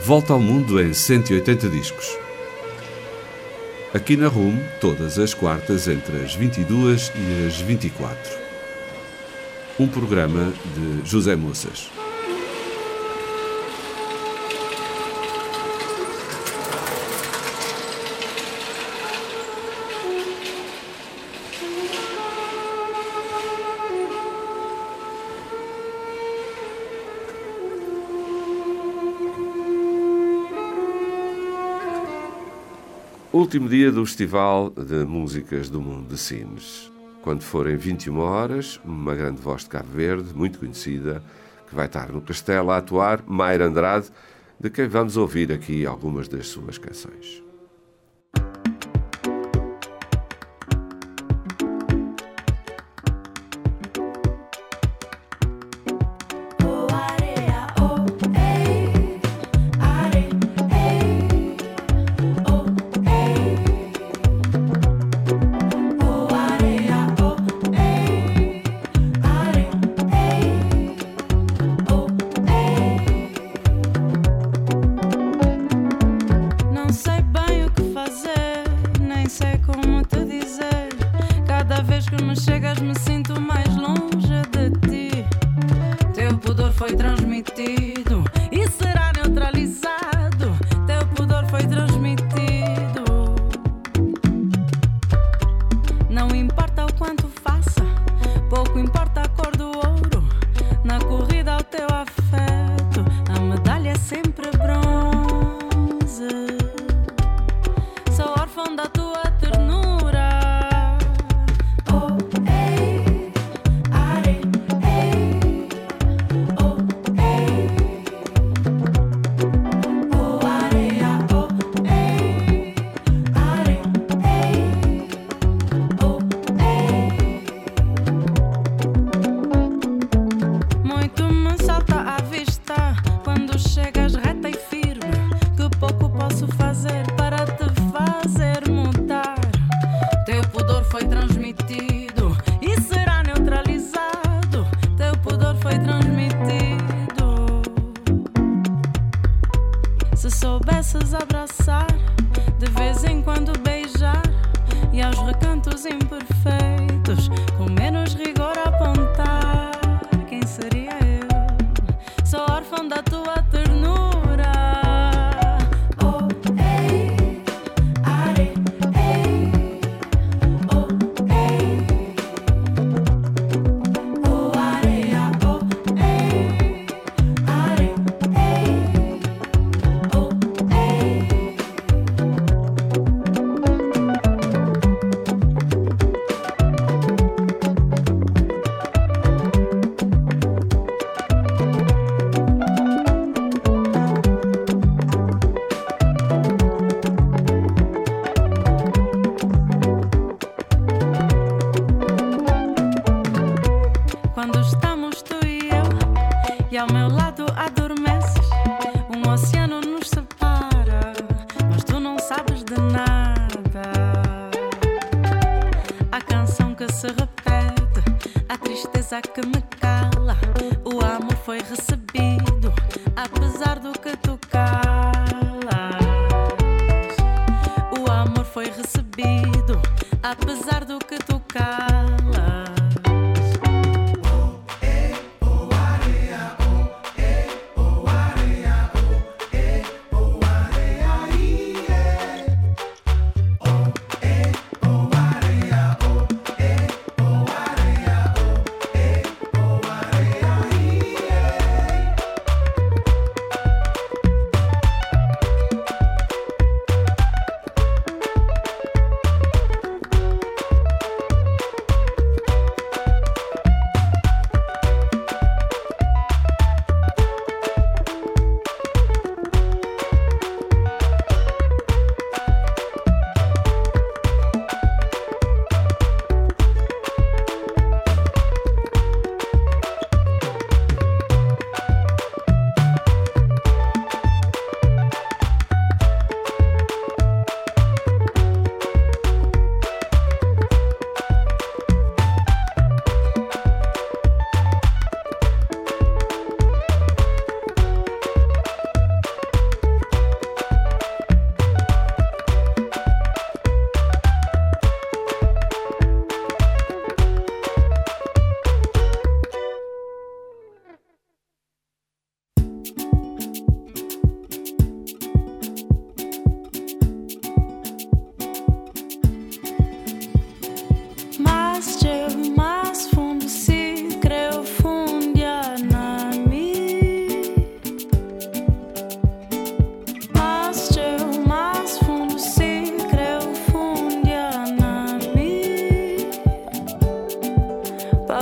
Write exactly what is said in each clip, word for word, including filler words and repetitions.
Volta ao mundo em cento e oitenta discos. Aqui na R U M, todas as quartas entre as vinte e duas e as vinte e quatro. Um programa de José Moças. Último dia do Festival de Músicas do Mundo de Sines. Quando forem vinte e uma horas, uma grande voz de Cabo Verde, muito conhecida, que vai estar no Castelo a atuar, Mayra Andrade, de quem vamos ouvir aqui algumas das suas canções.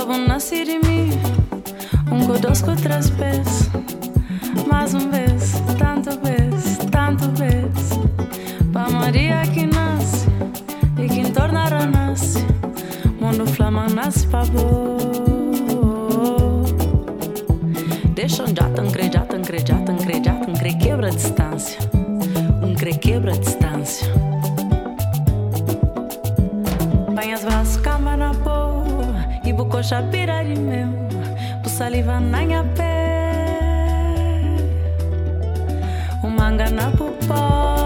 Pavo nasci de mim, um codosco três pés. Mais um vez, tanto vez, tanto vez. Pa Maria que nasce e que tornará nasce. Mundo flama nasce pa bo. Deixa um jatan, cre, jatan, cre, jatan, cre, jatan, cre, quebra a distância. Um cre, quebra a distância. Põe as braços, cama na boa. E buco chapira de meu. Bu saliva na minha pé. O manga na pupoca.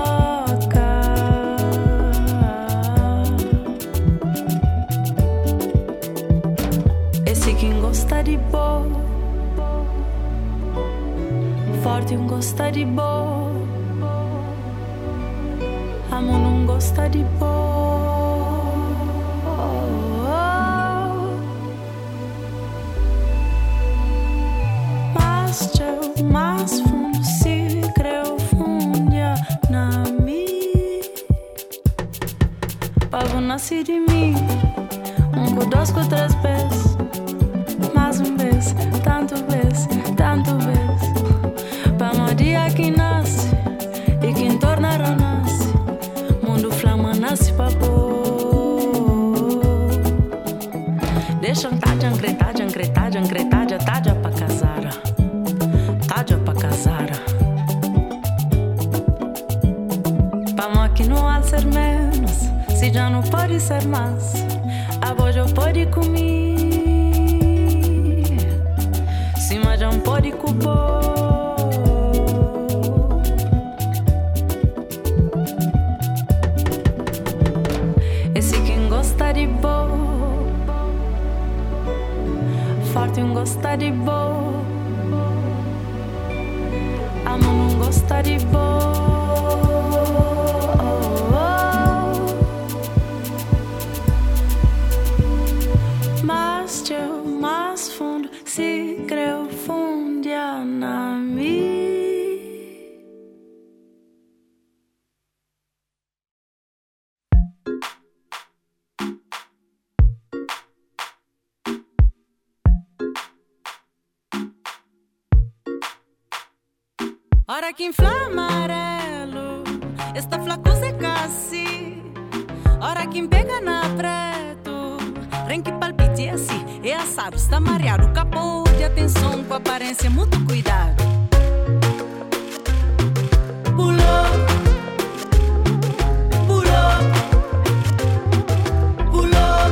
Esse quem gosta de boa. Forte um gosta de boa. Amo não gosta de boa. Mas eu mais fundo se creu fundia na mim. Pavo nasci de mim. Um com dois com três vezes. Mais um vez, tanto vez, tanto vez. Pa Maria que nasce e quem tornará nasce. Mundo flama nasce pa pôr. Deixa um tajan, cretajan, cretajan, cretaja, taja pa casara. Taja pa casara. Pa mó que não há ser menos. Se já não pode ser mais. A voz já pode comer. Se mas já não pode cobrar. Forte um gosta de boa. Amo não gosta de boa. Mas eu mais fundo se creu fundia na mim. Hora que inflama amarelo, está flaco se casi. Hora que pega na preto, rem que palpite assim. É assado, está mareado, capô de atenção com aparência, muito cuidado. Pulou, pulou, pulou,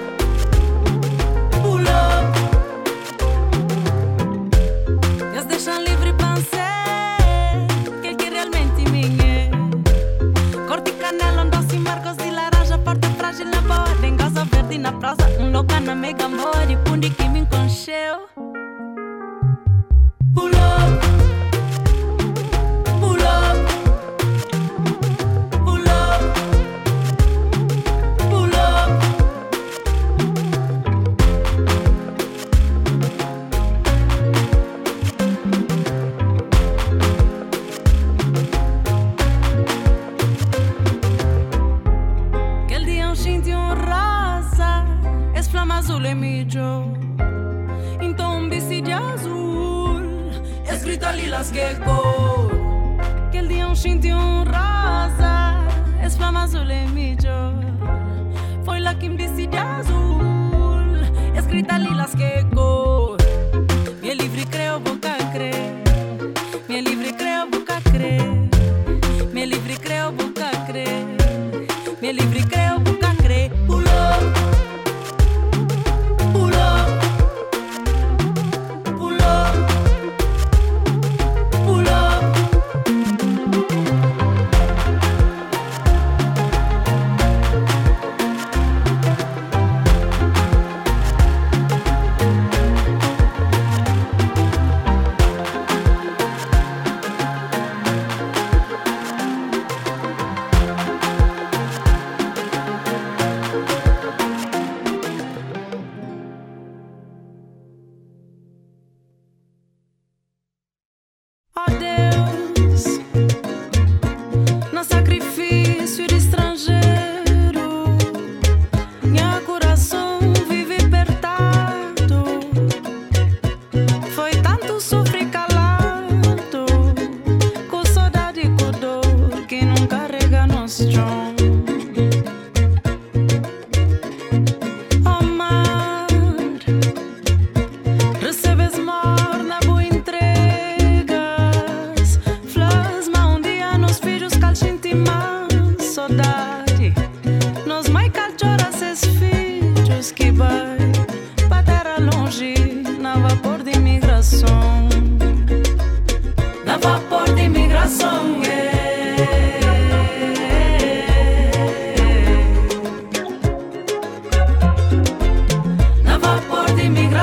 pulou. Deus deixa livre pensar. Na prosa, um louca na mega mori, pundi que me enconcheu. Pulou, pulou, pulou, pulou. Aquele dia um xinte um rosa. Es flama azul é mídio. Então um bici de azul. Escrita lilas que cor. Aquele dia um xinte um rosa. Es flama azul é mídio. Foi lá que um bici de azul. Escrita lilas que cor. Me livre creu boca crer. Me livre creu boca crer. Me livre creu boca crer. Me livre creu boca crer. Pulou.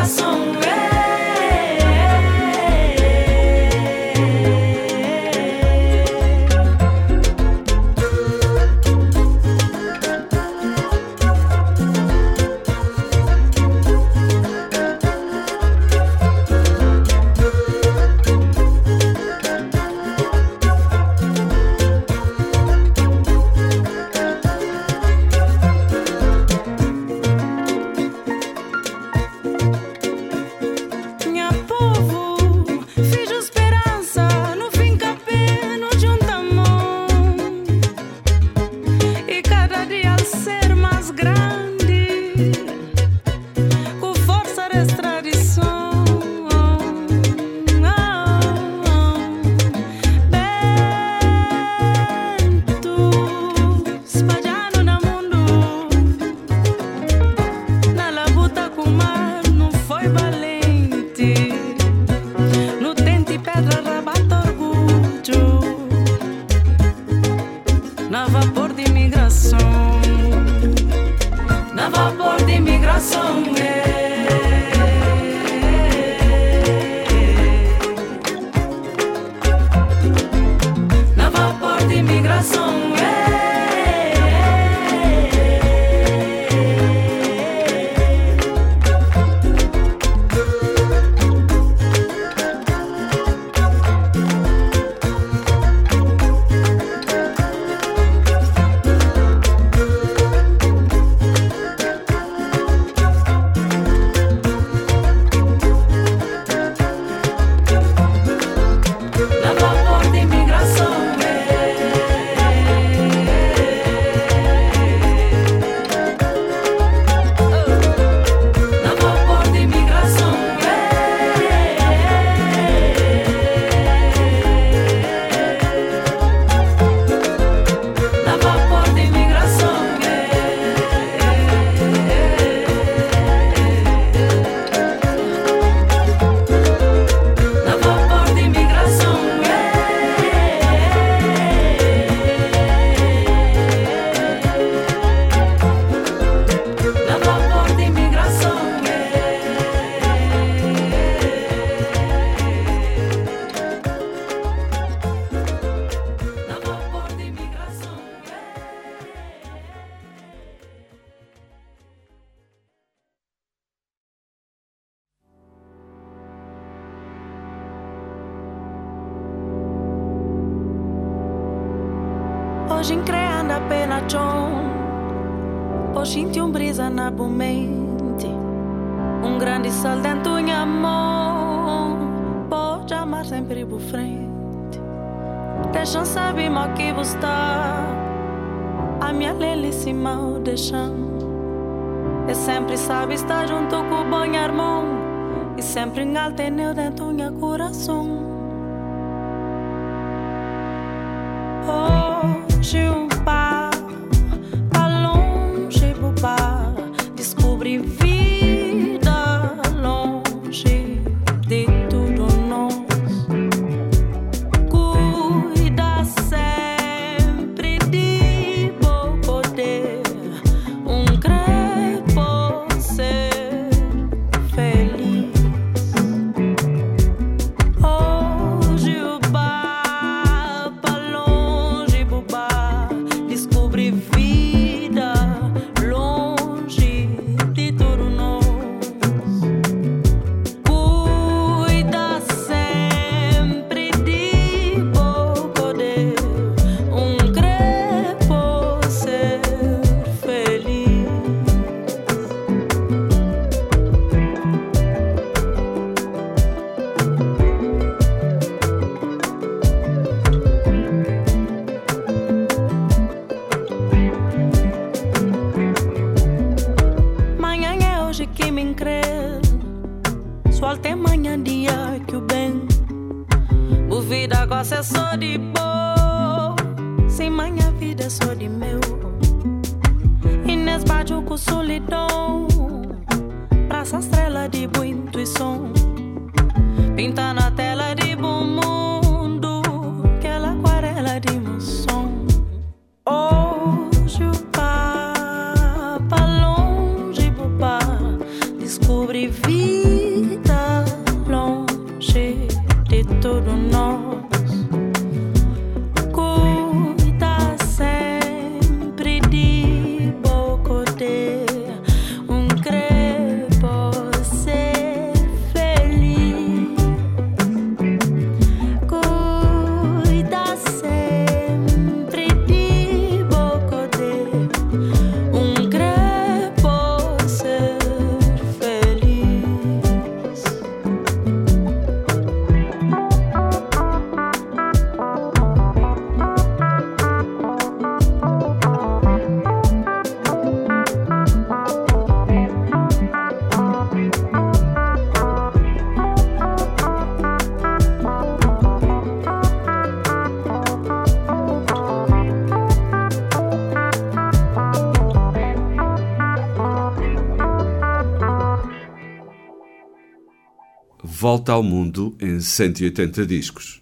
migração. Hoje creando apenas chão, hoje sinto um brisa na mente, um grande sol dentro minha mão, pode amar sempre por frente. Deixam saber mal que você está, a minha lelíssima deixam. E sempre sabe estar junto com o bom irmão, e sempre engalteneu dentro do meu coração. Hoje um pá, tá longe, bobá, descobri vida longe de tudo nós. Cuida sempre de bom poder, um crepo ser feliz. Hoje o bar, tá longe, bobá, descobri vida longe de tudo nós. Cuida sempre de bom poder, um crepo ser feliz. Manhã é hoje que me crer, só até manhã dia que o bem, o vida gosta é só de boa, sem manhã vida é só de meu. E nesse baixo com solidão, pra essa estrela de boa intuição, pinta na tela de bom mundo, aquela aquarela de emoção. Hoje o papa longe, bobá, descobri vida Volta ao Mundo em cento e oitenta discos.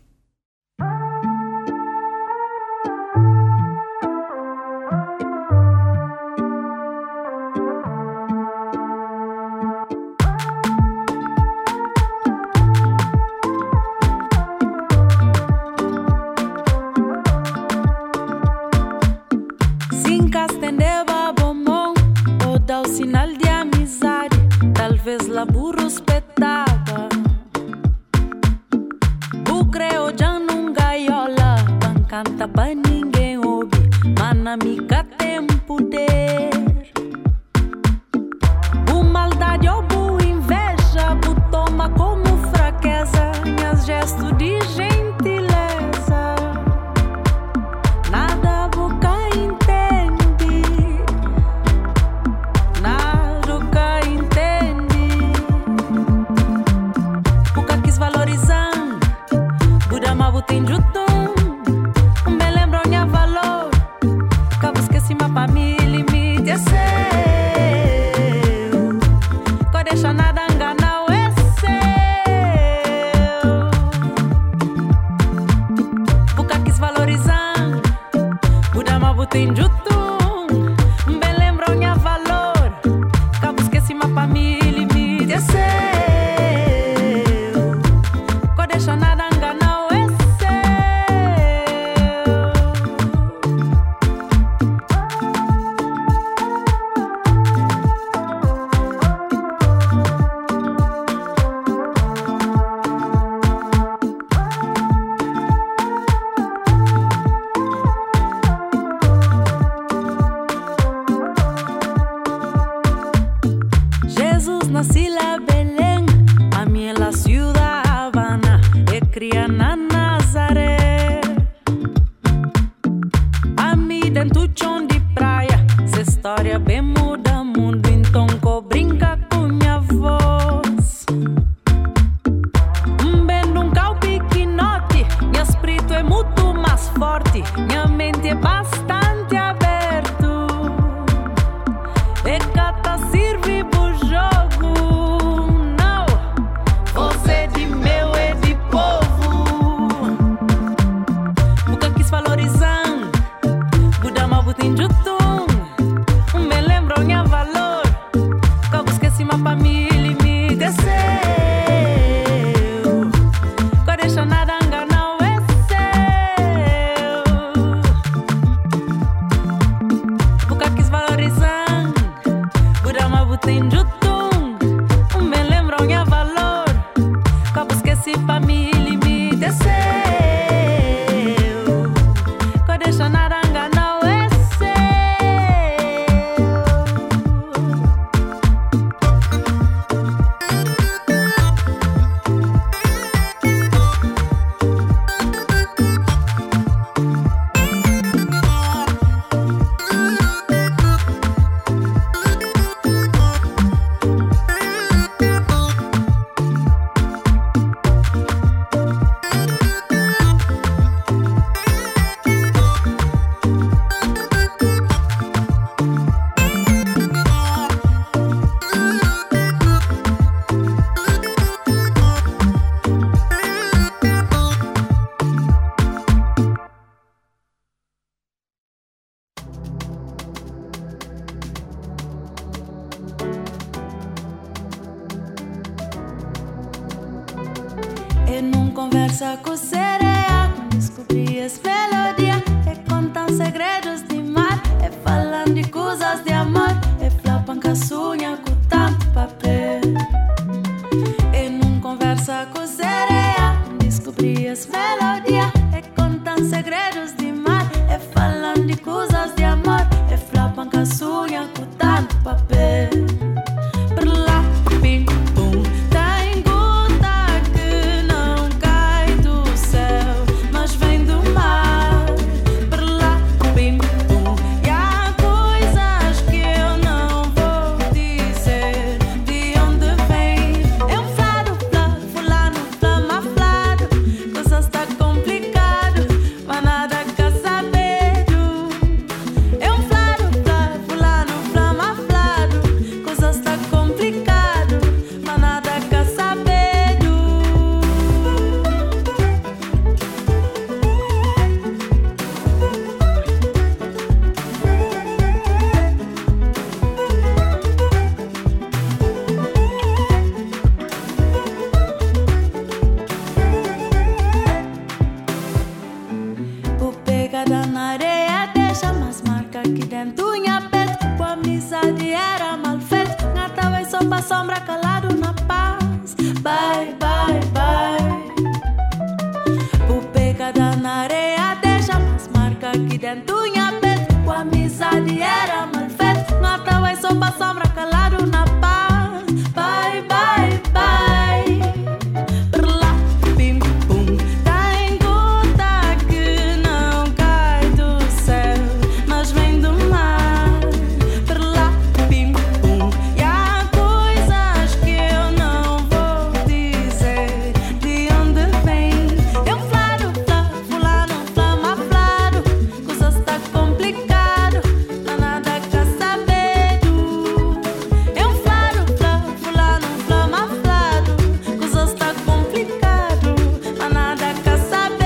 Conversa com sereia, descobri as melodias, é contar segredos de mar, é falando de coisas de amor, é flapan com a sunha com tanto papel. É num conversa com sereia, descobri as melodias, é contar segredos de mar, é falando de coisas de amor, é flapan com a sunha com tanto papel. Mar sopa sombra calado na paz. Bye, bye, bye. O pecado na areia deixa as marcas aqui dentro minha peito. Com amizade era mal feito. Mata vai sopa sombra calado na paz. Bye, bye, bye. Lá, pim, pum. Tem gota que não cai do céu, mas vem do mar. Lá, pim, pum. E há coisas que eu não vou dizer de onde vem. Eu flaro, flá, fulano, flama, flaro. Coisa está complicado, não há nada que saber. Eu flaro, flá, fulano, flama, flaro. Coisa está complicado, não há nada que saber.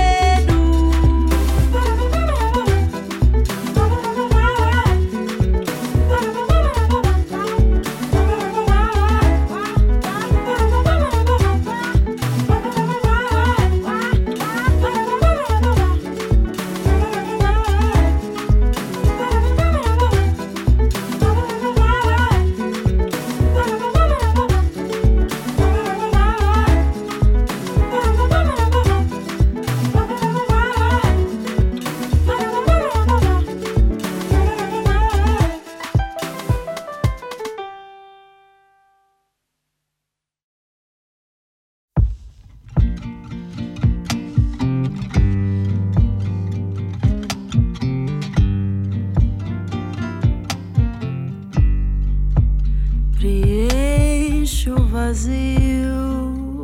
Preencho o vazio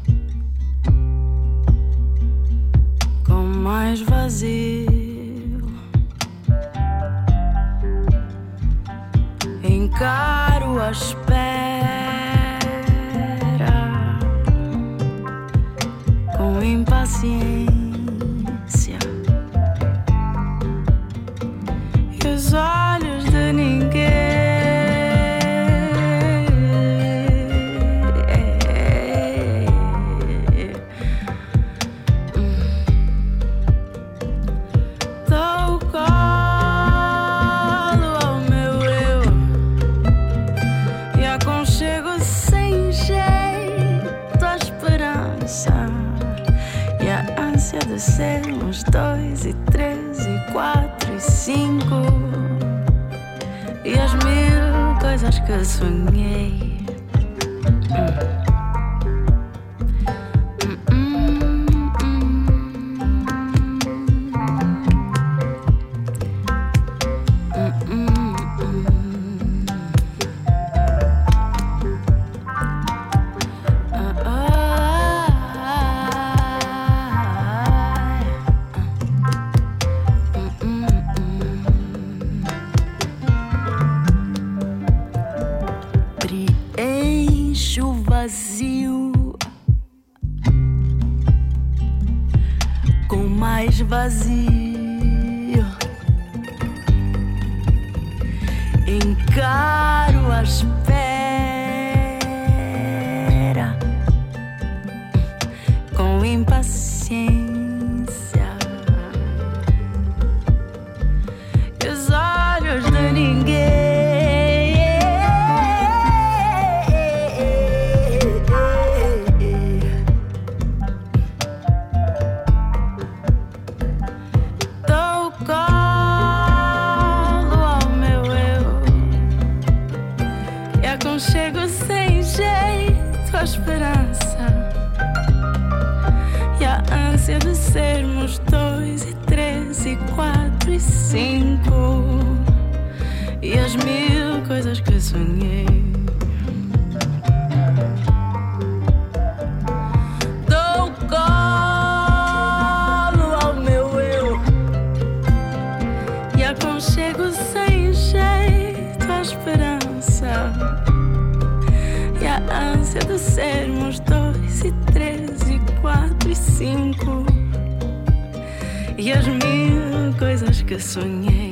com mais vazio. Encaro a espera com impaciência. E os olhos de ninguém dou colo ao meu eu e aconchego sem jeito a esperança e a ânsia de sermos dois e três e quatro e cinco e as mil coisas que sonhei. Preencho o vazio com mais vazio. Encaro a espera com impaciência. E os olhos de ninguém dou colo ao meu eu e aconchego sem jeito a esperança e a ânsia de sermos dois e três e quatro e cinco e as mil coisas que sonhei. Dou colo ao meu eu e aconchego sem jeito a esperança e a ânsia de sermos dois e três e quatro e cinco e as mil coisas que sonhei.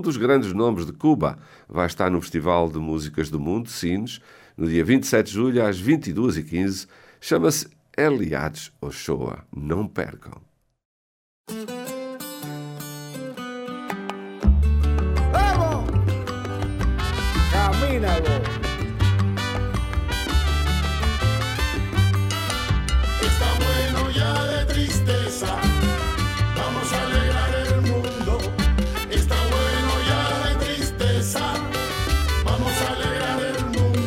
dos grandes nomes de Cuba vai estar no Festival de Músicas do Mundo, Sines, no dia vinte e sete de julho, às vinte e duas e quinze. Chama-se Eliades Ochoa. Não percam. ¡Vamos! ¡Camínalo! Está bueno ya de tristeza, vamos a alegrar el mundo. Está bueno ya de tristeza, vamos a alegrar el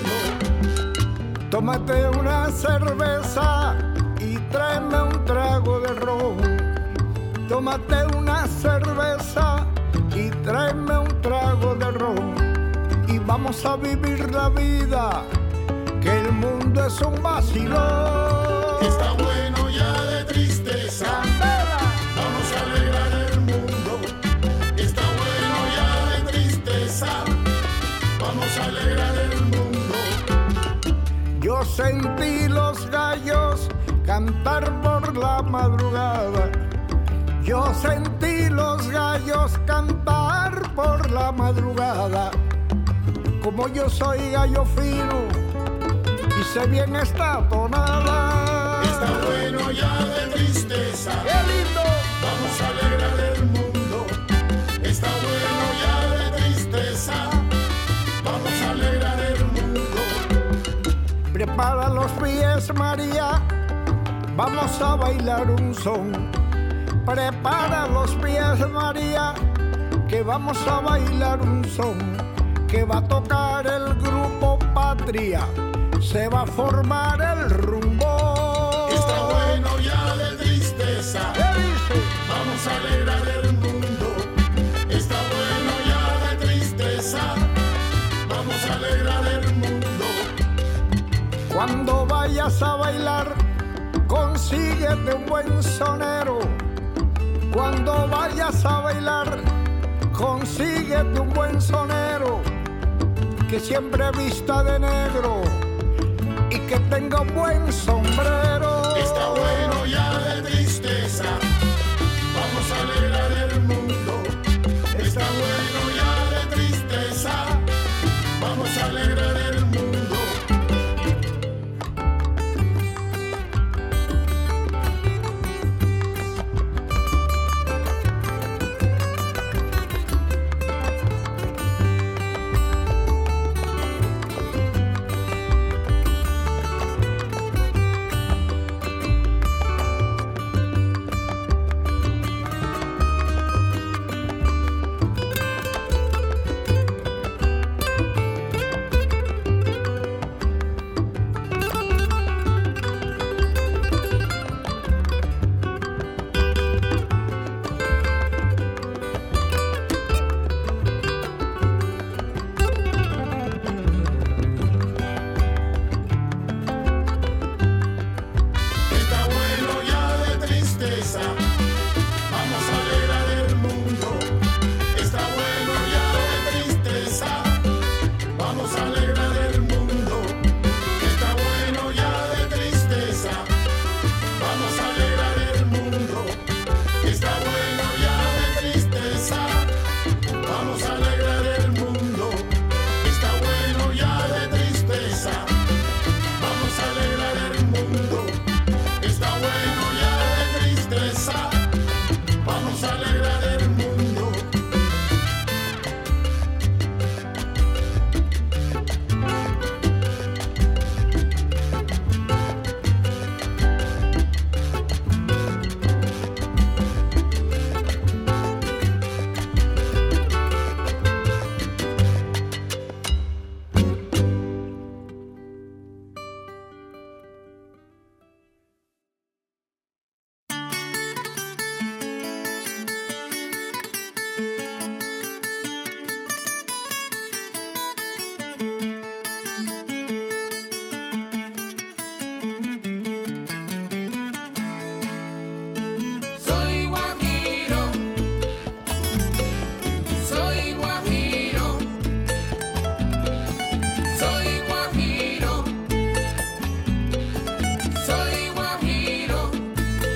mundo. Tómate una cerveza y tráeme un trago de ron. Tómate una cerveza y tráeme un trago de ron. Y vamos a vivir la vida, que el mundo es un vacilón. Está bueno ya de tristeza, vamos a alegrar el mundo. Está bueno ya de tristeza, vamos a alegrar el mundo. Yo sentí los gallos cantar por la madrugada. Yo sentí los gallos cantar por la madrugada. Como yo soy gallo fino y sé bien esta tonada. Está bueno ya de tristeza, ¡qué lindo! vamos a alegrar el mundo. Está bueno ya de tristeza, vamos a alegrar el mundo. Prepara los pies, María, vamos a bailar un son. Prepara los pies, María, que vamos a bailar un son. Que va a tocar el grupo Patria, se va a formar el rumbo. Está bueno ya de tristeza, ¿Qué dice? vamos a alegrar el mundo. Está bueno ya de tristeza, vamos a alegrar el mundo. Cuando vayas a bailar, consíguete un buen sonero. Cuando vayas a bailar, consíguete un buen sonero, que siempre vista de negro y que tenga un buen sombrero. Está bueno ya de tristeza, vamos a alegrar el mundo. Está bueno ya de tristeza, vamos a alegrar el mundo.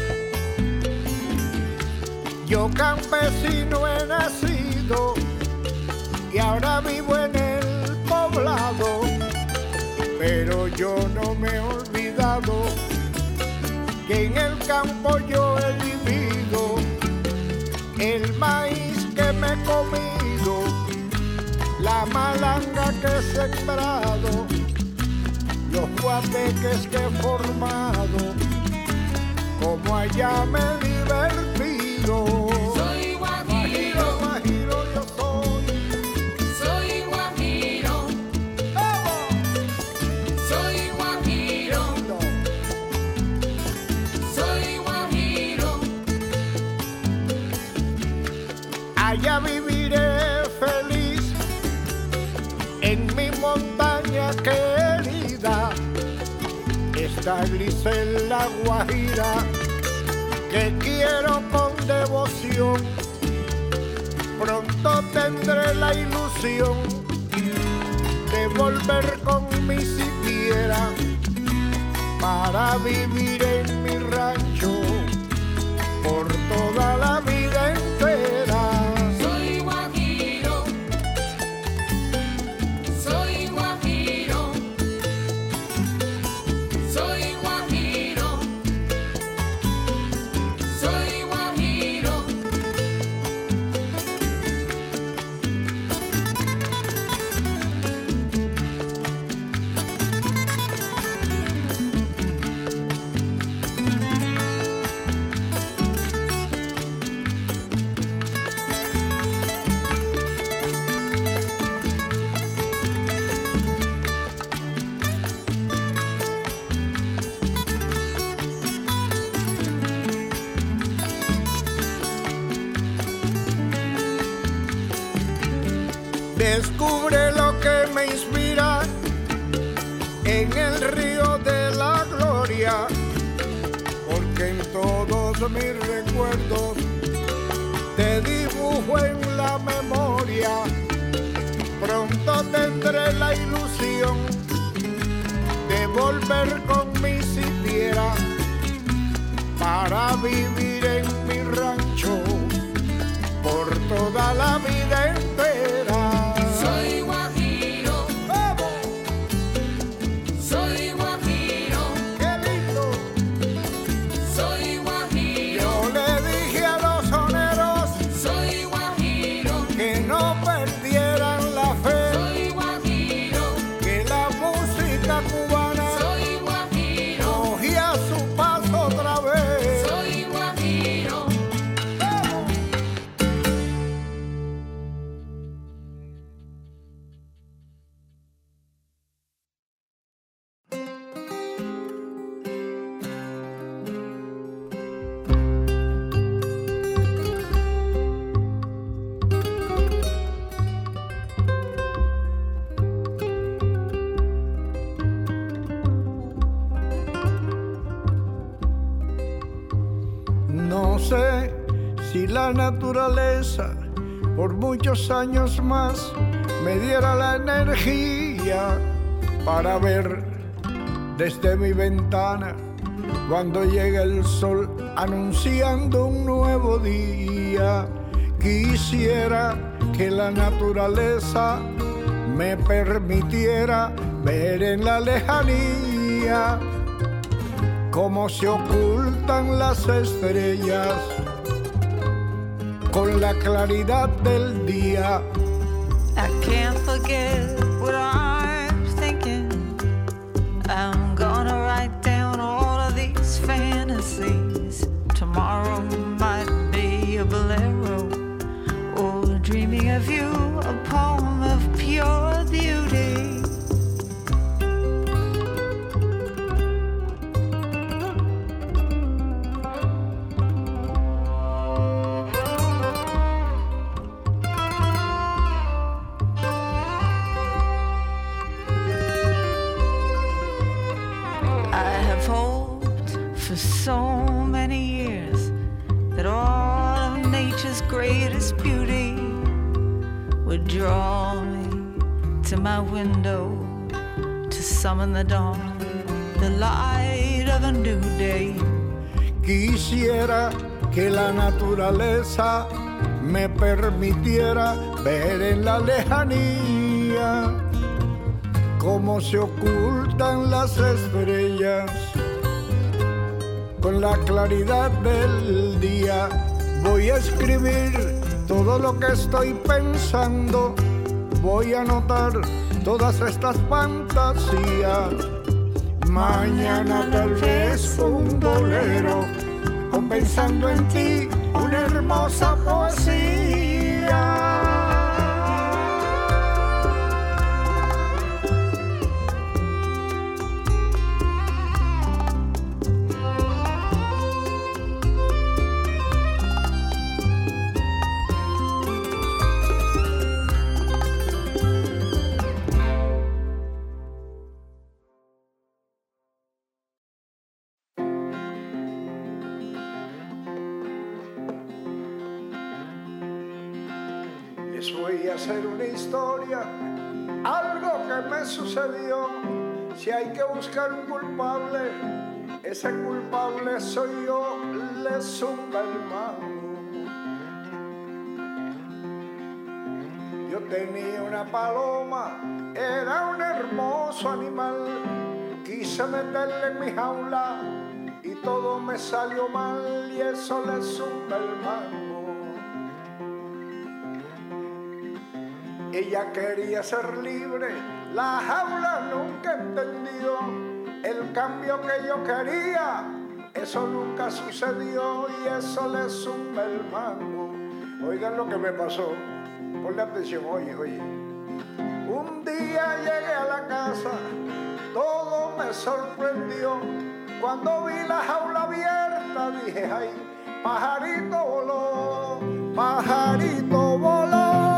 Yo campesino he nacido Ahora vivo en el poblado, pero yo no me he olvidado que en el campo yo he vivido, el maíz que me he comido, la malanga que he sembrado, los guateques que he formado, como allá me he divertido. Soy guajiro, guajiro yo soy. soy guajiro, ¡Vamos! soy guajiro, No. soy guajiro. Allá viviré feliz en mi montaña querida. Esta Grisela Guajira que quiero con devoción. Pronto tendré la ilusión de volver con mi siquiera para vivir en mi rancho por toda la vida entera. Soy guajiro, soy guajiro, soy guajiro, soy guajiro. Descubre lo que me inspira en el río de la gloria, porque en todos mis recuerdos te dibujo en la memoria. Pronto tendré la ilusión de volver con mi siquiera para vivir en mi rancho por toda la vida entera. Soy guajiro, ¡Vamos! soy guajiro, ¡Qué lindo! soy guajiro, Yo le dije a los soneros soy guajiro, que no perdieran la fe, soy guajiro, que la música cubana soy guajiro, cogía su paso otra vez. soy guajiro. ¡Vamos! No sé si la naturaleza por muchos años más me diera la energía para ver desde mi ventana cuando llega el sol anunciando un nuevo día. Quisiera que la naturaleza me permitiera ver en la lejanía cómo se ocultan las estrellas con la claridad del día. I can't forget what I'm thinking. I'm gonna write down all of these fantasies. Tomorrow might be a bolero, or dreaming of you, a poem of pure beauty. So many years that all of nature's greatest beauty would draw me to my window to summon the dawn, the light of a new day. Quisiera que la naturaleza me permitiera ver en la lejanía cómo se ocultan las estrellas con la claridad del día. Voy a escribir todo lo que estoy pensando, voy a anotar todas estas fantasías. Mañana tal vez un bolero, o pensando en ti, una hermosa poesía. Les voy a hacer una historia, algo que me sucedió. Si hay que buscar un culpable, ese culpable soy yo, le zumba el mango. Yo tenía una paloma, era un hermoso animal. Quise meterle en mi jaula y todo me salió mal, y eso le zumba el mango. Ella quería ser libre, la jaula nunca entendió. El cambio que yo quería, eso nunca sucedió, y eso le zumba el mango. Oigan lo que me pasó, ponle atención, oye, oye. Un día llegué a la casa, todo me sorprendió. Cuando vi la jaula abierta, dije, ay, pajarito voló, pajarito voló.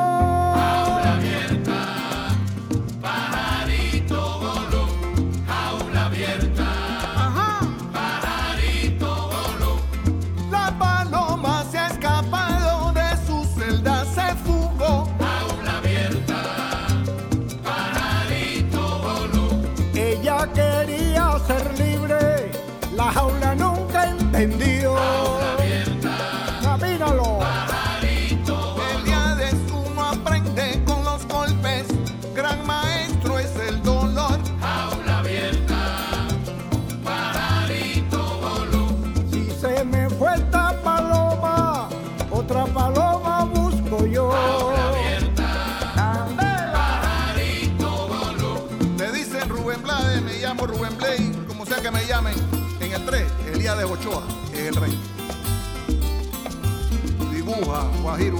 La jaula nunca entendió. Jaula abierta, camínalo. Pajarito. El día de sumo aprende con los golpes. Gran maestro es el dolor. Jaula abierta, pajarito voló. Si se me fue esta paloma, otra paloma busco yo. Jaula abierta, pajarito voló. Me dicen Rubén Blades, me llamo Rubén Blades, como sea que me llamen. En el tres, Elías de Ochoa es el rey. Dibuja, Guajiro.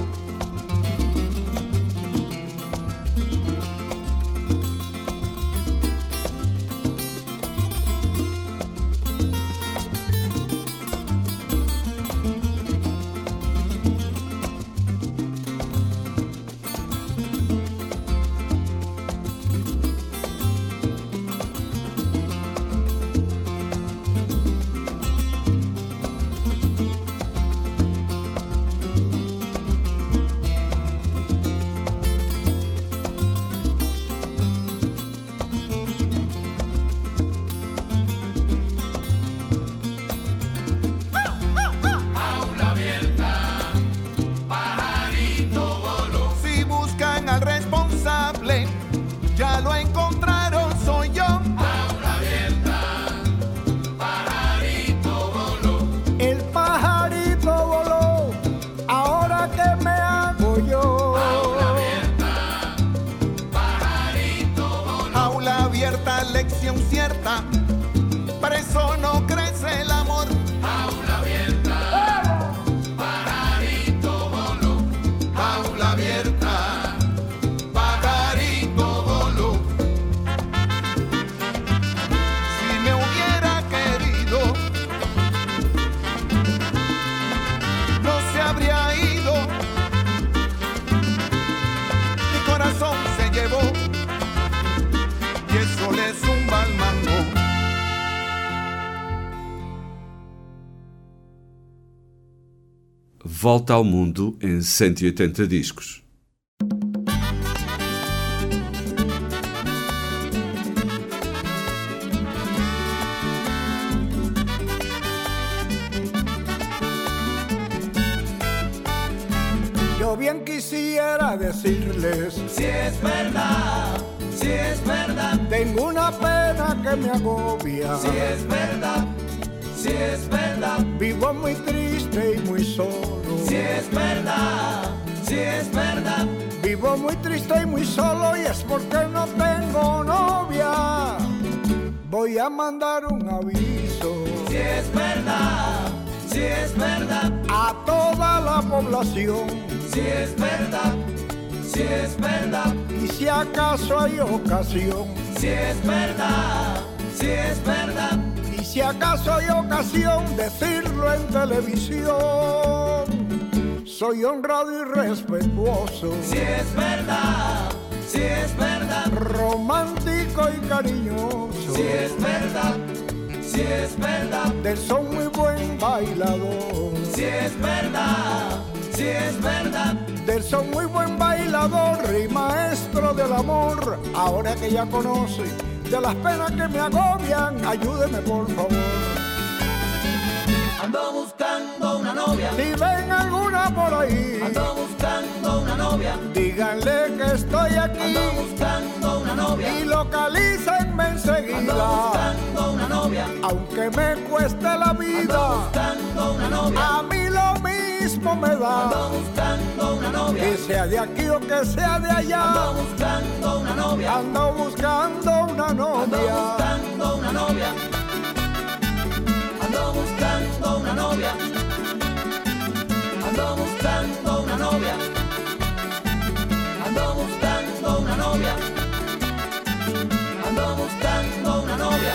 Ya lo encontraron, soy yo. Jaula abierta, pajarito voló. El pajarito voló, ahora ¿qué me hago yo? Jaula abierta, pajarito voló. Jaula abierta, lección cierta. Preso no crece el amor. Jaula abierta, pajarito voló. Jaula abierta. Volta ao Mundo em cento e oitenta discos. Yo yo bien quisiera decirles, si es verdad, si es verdad, tengo una pena que me agobia. si es verdad, si es verdad, Vivo muy triste y muy solo. si es verdad, si es verdad, Vivo muy triste y muy solo y es porque no tengo novia. Voy a mandar un aviso si es verdad, si es verdad, a toda la población. si es verdad, si es verdad, Y si acaso hay ocasión, si es verdad, si es verdad, y si acaso hay ocasión, decirlo en televisión. Soy honrado y respetuoso, si es verdad, si es verdad, romántico y cariñoso. si es verdad, si es verdad, Del son muy buen bailador. si es verdad, si es verdad, Del son muy buen bailador y maestro del amor. Ahora que ya conoce de las penas que me agobian, ayúdeme por favor. ando buscando una novia, Si ven alguna por ahí, ando buscando una novia, díganle que estoy aquí ando buscando una novia, y localícenme ando enseguida. buscando una novia, Aunque me cueste la ando vida, buscando una novia, a mí lo mismo me ando da. buscando una novia, Que sea de aquí o que sea de ando allá, buscando una novia, ando buscando una ando novia. buscando una novia, ando buscando una novia, ando buscando una novia, ando buscando una novia, ando buscando una novia.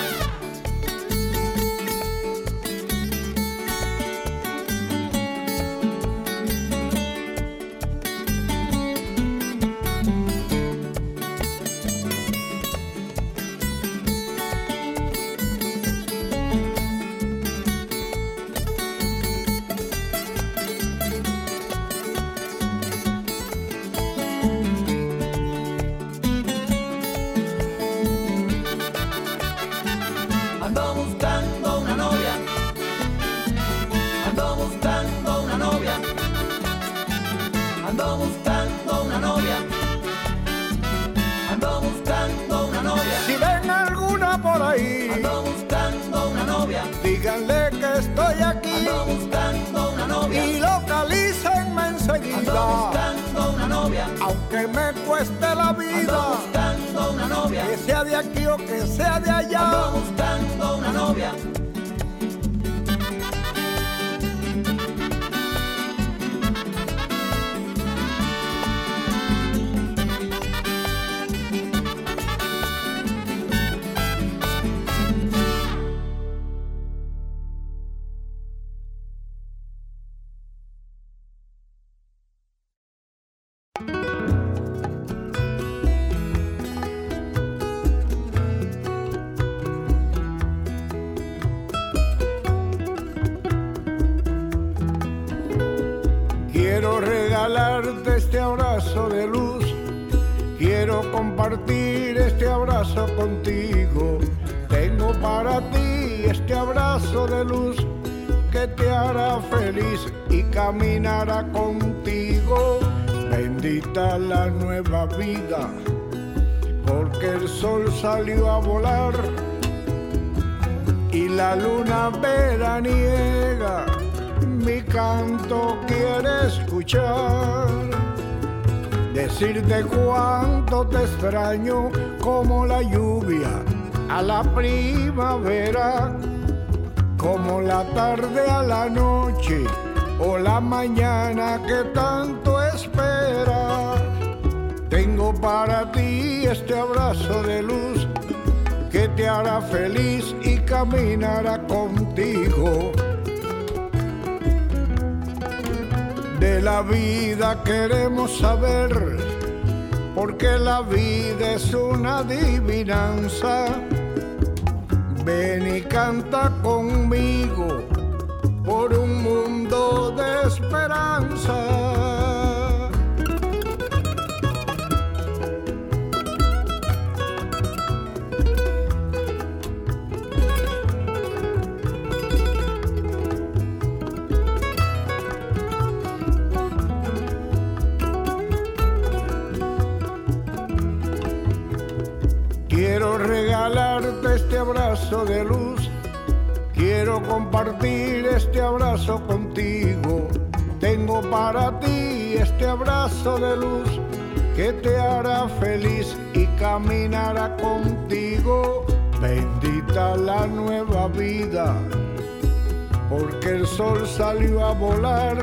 Ando buscando una novia, ando buscando una novia, ando buscando una novia, ando buscando una novia, Si ven alguna por ahí, ando buscando una novia, díganle que estoy aquí ando buscando una novia, y localícenme ando enseguida. buscando una novia, Aunque me cueste la ando vida, buscando una novia, que sea de aquí o que sea de ando allá, buscando una novia. quiero regalarte este abrazo de luz. Quiero compartir este abrazo contigo. Tengo para ti este abrazo de luz que te hará feliz y caminará contigo. Bendita la nueva vida, porque el sol salió a volar y la luna veraniega mi canto quiere escuchar. Decirte cuánto te extraño como la lluvia a la primavera, como la tarde a la noche o la mañana que tanto esperas. Tengo para ti este abrazo de luz que te hará feliz y caminará contigo. De la vida queremos saber, porque la vida es una adivinanza. Ven y canta conmigo por un mundo de esperanza. abrazo de luz. Quiero compartir este abrazo contigo. Tengo para ti este abrazo de luz que te hará feliz y caminará contigo. Bendita la nueva vida, porque el sol salió a volar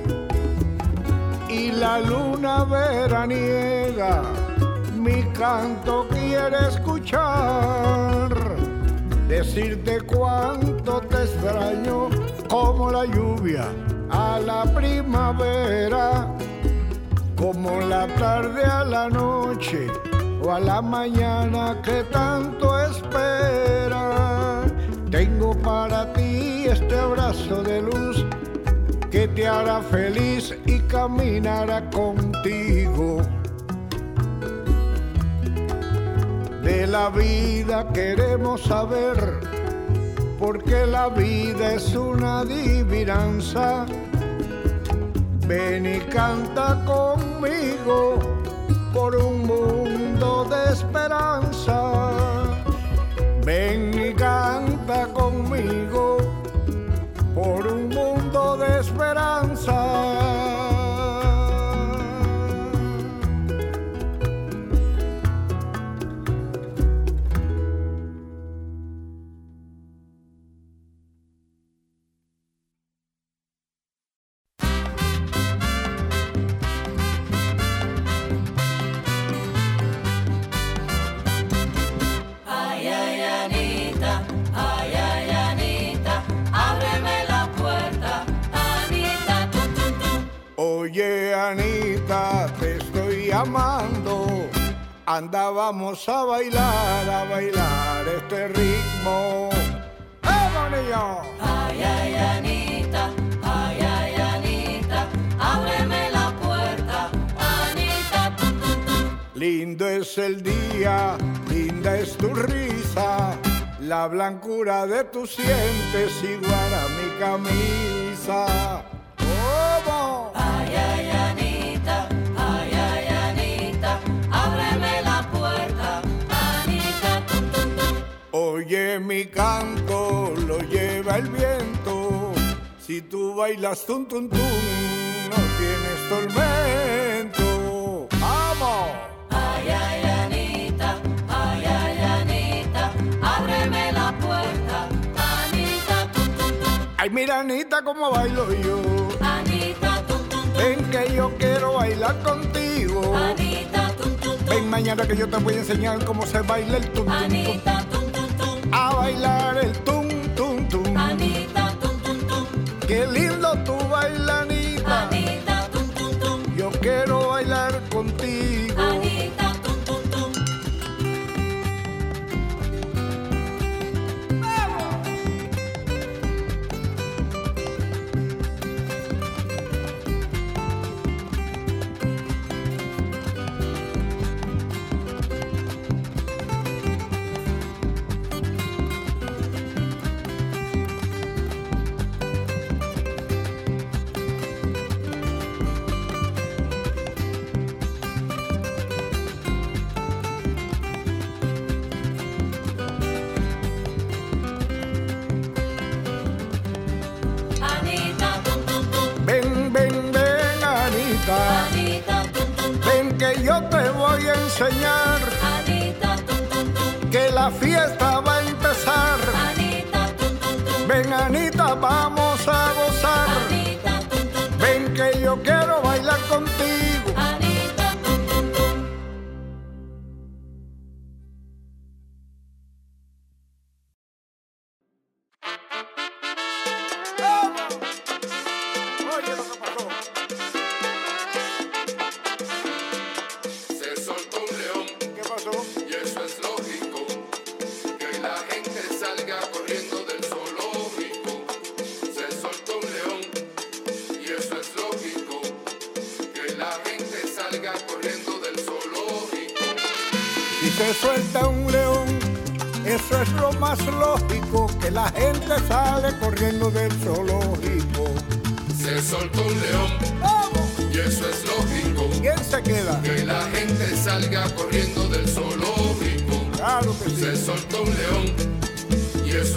y la luna veraniega mi canto quiere escuchar. Decirte cuánto te extraño como la lluvia a la primavera, como la tarde a la noche o a la mañana que tanto espera. Tengo para ti este abrazo de luz que te hará feliz y caminará contigo. De la vida queremos saber, porque la vida es una adivinanza. Ven y canta conmigo por un mundo de esperanza. Ven y canta conmigo por un mundo de esperanza. Oye, Anita, te estoy llamando. Anda, vamos a bailar, a bailar este ritmo. ¡Vamos, niño! Ay, ay, Anita, ay, ay, Anita, ábreme la puerta, Anita, tum, tum, tum. Lindo es el día, linda es tu risa, la blancura de tus dientes igual a mi camisa. ¿Cómo? Ay, ay, Anita, ay, ay, Anita, ábreme la puerta, Anita, tum, tum, tum. Oye, mi canto lo lleva el viento. Si tú bailas tum, tum, tum, no tienes tormento. ¡Vamos! Ay, ay, Anita, ay, ay, Anita, ábreme la puerta, Anita, tum, tum, tum. Ay, mira, Anita, cómo bailo yo. Anita, tum, tum, tum. Ven que yo quiero bailar contigo. Anita, tum, tum, tum. Ven mañana que yo te voy a enseñar cómo se baila el tum, tum, tum. Anita, tum, tum, tum. A bailar el tum, tum, tum. Anita, tum, tum, tum. Qué lindo tú bailas, Anita. Anita, tum, tum, tum. Yo quiero bailar contigo. Anita, tum, tum, tum. Anita, tum, tum, tum. Ven, ven, ven, Anita. Anita, tum, tum, tum. Ven que yo te voy a enseñar Anita, tum, tum, tum. que la fiesta va a empezar. Anita, tum, tum, tum. Ven, Anita, vamos a gozar. Anita, tum, tum, tum. Ven que yo quiero bailar contigo. Anita, tum, tum, tum. Oye lo que pasó. Se soltó un león ¿Qué pasó? y eso es lógico, que la gente salga corriendo del zoológico. Se soltó un león y eso es lógico, que la gente salga corriendo del zoológico. Si se suelta un león, eso es lo más lógico, que la gente sale corriendo del zoológico. Se soltó un león ¡Vamos! y eso es lógico, ¿Quién se queda? que la gente salga corriendo del zoológico. Claro que Se sí. soltó un león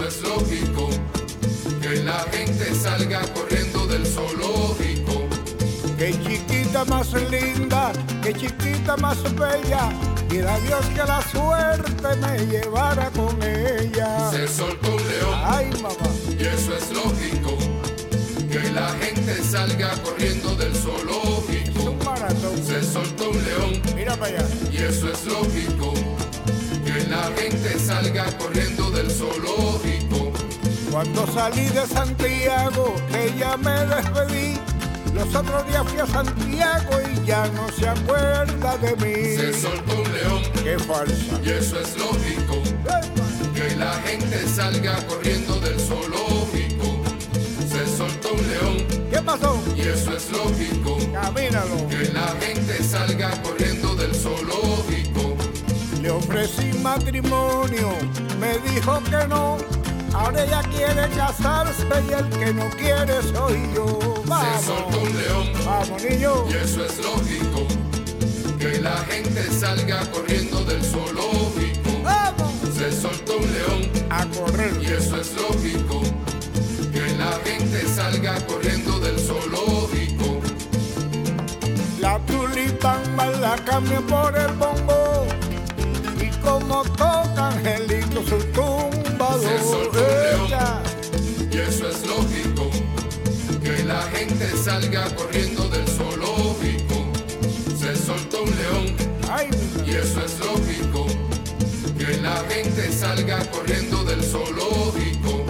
es lógico, que la gente salga corriendo del zoológico. Qué chiquita más linda, qué chiquita más bella, quiera Dios que la suerte me llevara con ella. Se soltó un león, ay mamá, y eso es lógico, que la gente salga corriendo del zoológico. es un maratón. Se soltó un león, Mira para allá. y eso es lógico, que la gente salga corriendo del zoológico. Cuando salí de Santiago, que ya me despedí, los otros días fui a Santiago y ya no se acuerda de mí. Se soltó un león, Qué falsa. y eso es lógico, que la gente salga corriendo del zoológico. Se soltó un león, ¿Qué pasó? y eso es lógico, Camínalo. que la gente salga corriendo del zoológico. Le ofrecí matrimonio, me dijo que no. Ahora ella quiere casarse y el que no quiere soy yo. Se soltó un león, Vamos, niño. y eso es lógico, que la gente salga corriendo del zoológico. Vamos Se soltó un león, a correr. y eso es lógico, que la gente salga corriendo del zoológico. La tulipamba la cambian por el bongo y como toca Angelito su tumbador. Se soltó un león, Ella, y eso es lógico, que la gente salga corriendo del zoológico. Se soltó un león, ay, y eso es lógico, que la gente salga corriendo del zoológico.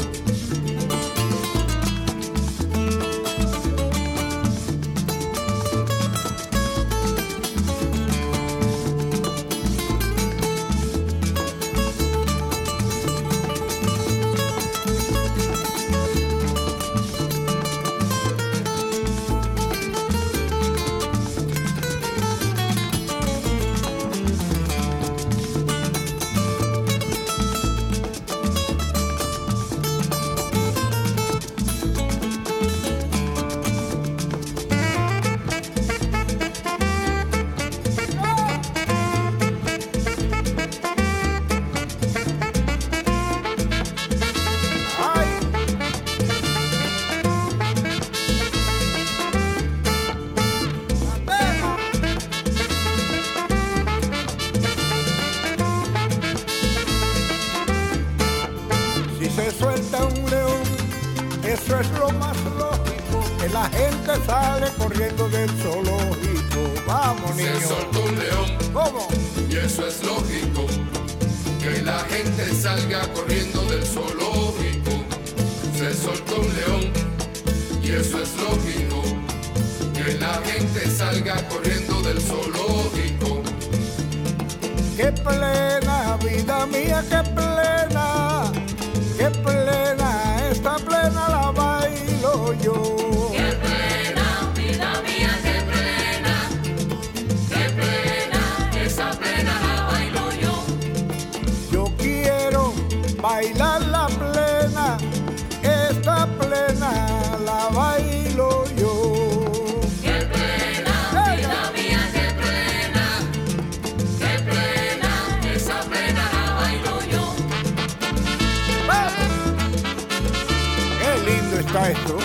Eso es lo más lógico, que la gente sale corriendo del zoológico. Vamos, niño. Se soltó un león, ¿Cómo? y eso es lógico, que la gente salga corriendo del zoológico. Se soltó un león, y eso es lógico, que la gente salga corriendo del zoológico. Qué plena, vida mía, qué plena, qué plena, esta plena la bailo yo. Qué plena, vida mía, qué plena, qué plena, esa plena la bailo yo. Yo quiero bailar la plena, esta plena la bailo yo. Qué plena, vida mía, qué plena, qué plena, esa plena la bailo yo. ¡Vamos! Qué lindo está esto.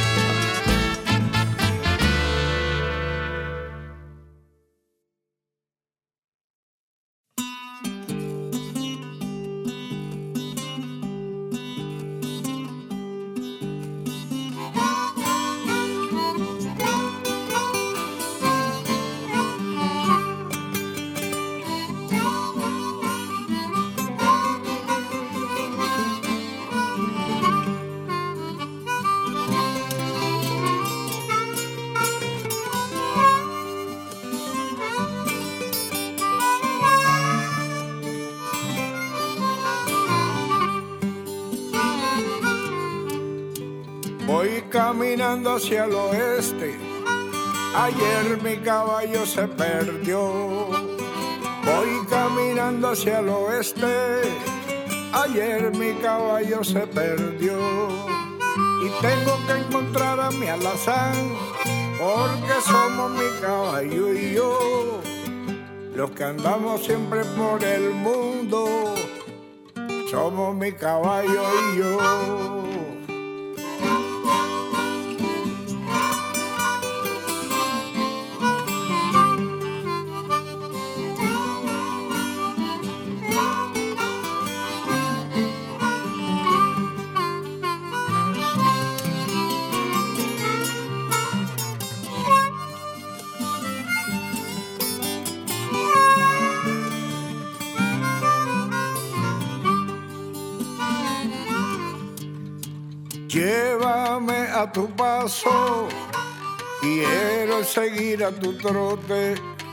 Voy caminando hacia el oeste, ayer mi caballo se perdió. Voy caminando hacia el oeste, ayer mi caballo se perdió. Y tengo que encontrar a mi alazán, porque somos mi caballo y yo, los que andamos siempre por el mundo. somos mi caballo y yo. Llévame a tu paso, quiero seguir a tu trote.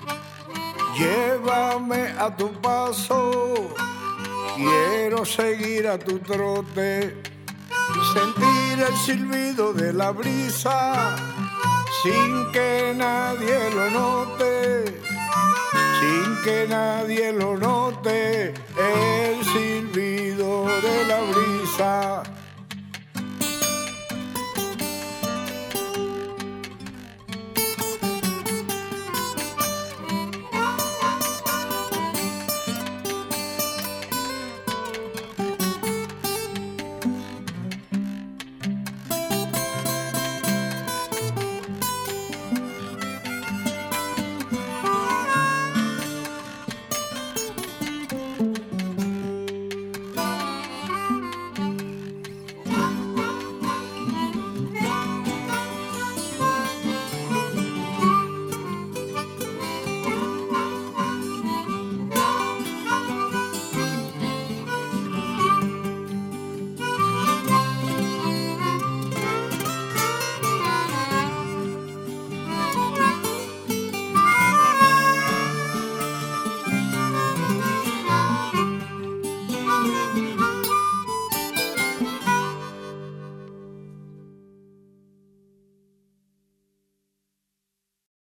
Llévame a tu paso, quiero seguir a tu trote. Sentir el silbido de la brisa, sin que nadie lo note. Sin que nadie lo note, el silbido de la brisa.